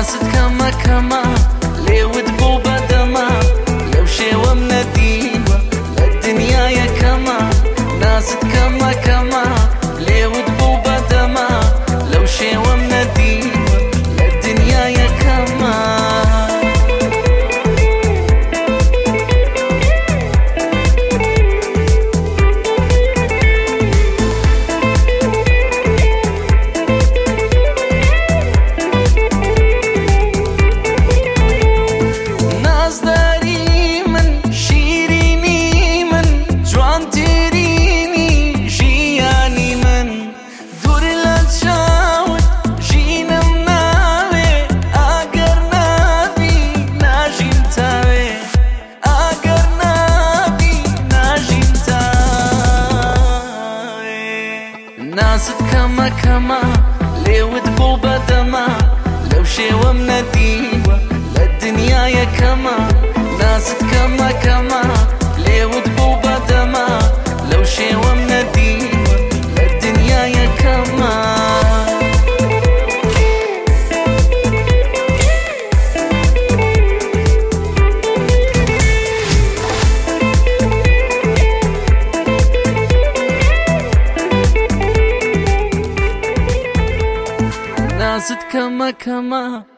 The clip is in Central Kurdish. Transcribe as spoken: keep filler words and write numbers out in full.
ناست کەمە کەمە لێوت بۆ بەدەما لەو شێوە منەدیوە لە دنیایە کەمە ناست کەمە کەمە لێوت بۆ بەدەما لەو شێوە منەدیوە لە دنیایە کەمە ناست کەمە کەمە لێوت بۆ بەدەما لەو شێوە منەدیوە لە دنیایە کەمە ناست کەمە کەمە لێوت بۆ بەدەما لەو شێوە منەدیوە لە دنیایە کەمە ناست کەمە کەمە